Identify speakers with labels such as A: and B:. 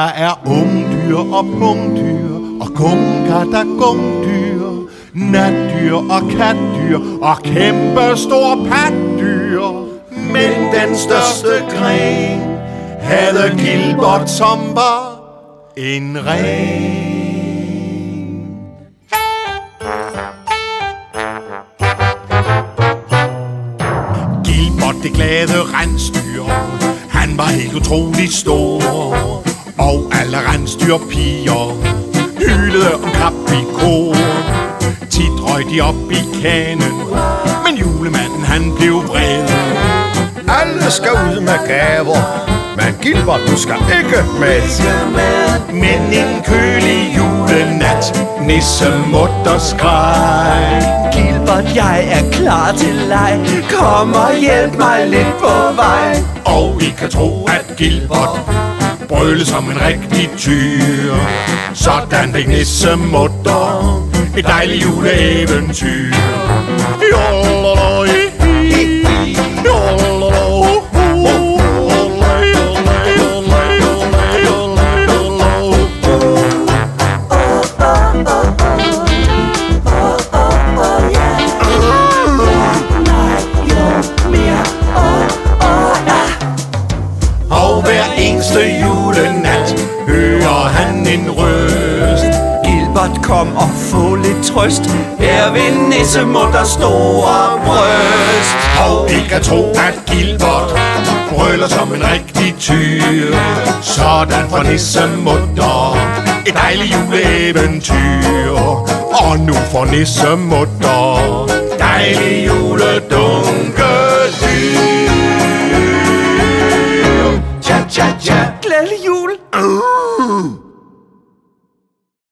A: Der er ungdyr og pungdyr og gungadagungdyr, natdyr og katdyr og kæmpe store patdyr. Men den største gren havde Gilbert, som var en ren. Gilbert, det glade rensdyr, han var helt utrolig stor. Og alle rensdyrpiger hylede om kap i kor. Tit røg de op i kanen, men julemanden han blev vred.
B: Alle skal ud med gaver, men Gilbert, du skal ikke med.
A: Men en kølig julenat, nissemutter skreg.
C: Gilbert, jeg er klar til leg. Kom og hjælp mig lidt på vej.
A: Og I kan tro, at Gilbert brølede som en rigtig tyr. Sådan fik nissemutter et dejligt juleeventyr. Og hver eneste julenat hører han en røst.
C: Gilbert, kom og få lidt trøst her ved nissemutters store bryst.
A: Og I kan tro, at Gilbert brøler som en rigtig tyr. Sådan får nissemutter et dejligt juleeventyr. Og nu får nissemutter dejlig juledum.